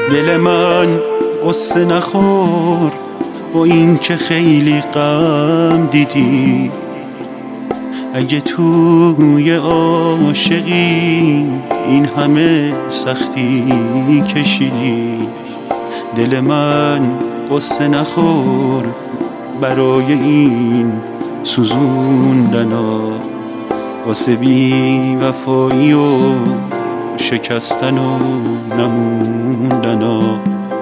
دل من قصه نخور با این که خیلی غم دیدی. اگه توی عاشقی این همه سختی کشیدی، دل من قصه نخور برای این سوزوندنا، واسه بی وفایی و شکستن و نموندنا.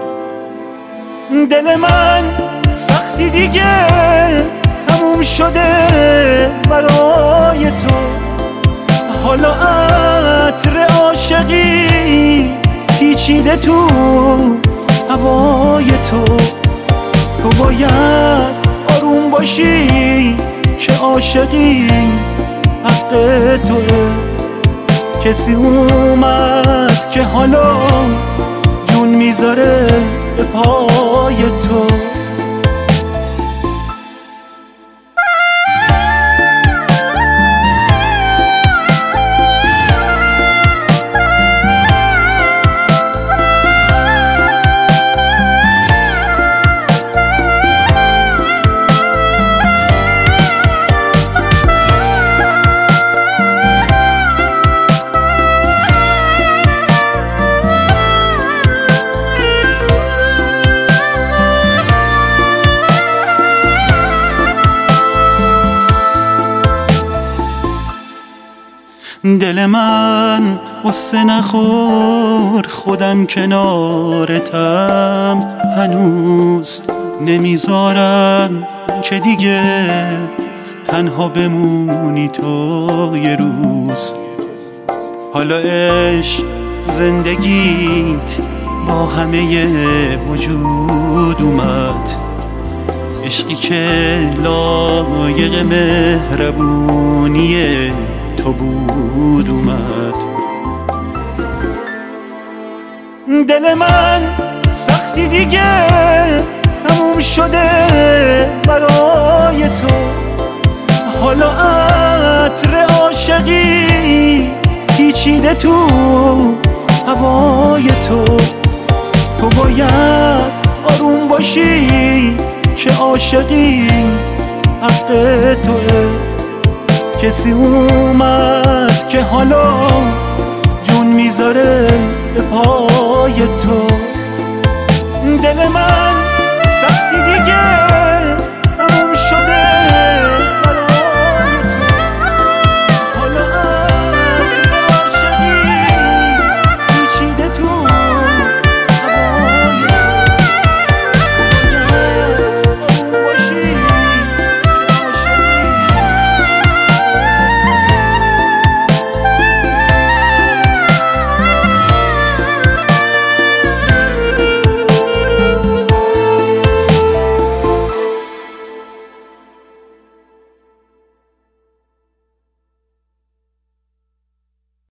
دل من سختی دیگه تموم شده برای تو، حالا عطر عاشقی پیچیده تو هوای تو. تو باید آروم باشی که عاشقی حق توه. کسی اومد که حالا جون میذاره به پای تو. دل من قصه نخور، خودم کنارتم، هنوز نمیذارم که دیگه تنها بمونی تو یه روز. حالا عشق زندگیت با همه وجود اومد، عشقی که لایق مهربونیه تو بود اومد. دل من سختی دیگه تموم شده برای تو، حالا عطر عاشقی پیچیده تو هوای تو. تو باید آروم باشی که عاشقی حق توه. کسی اومد که حالا جون میذاره به پای تو. دل من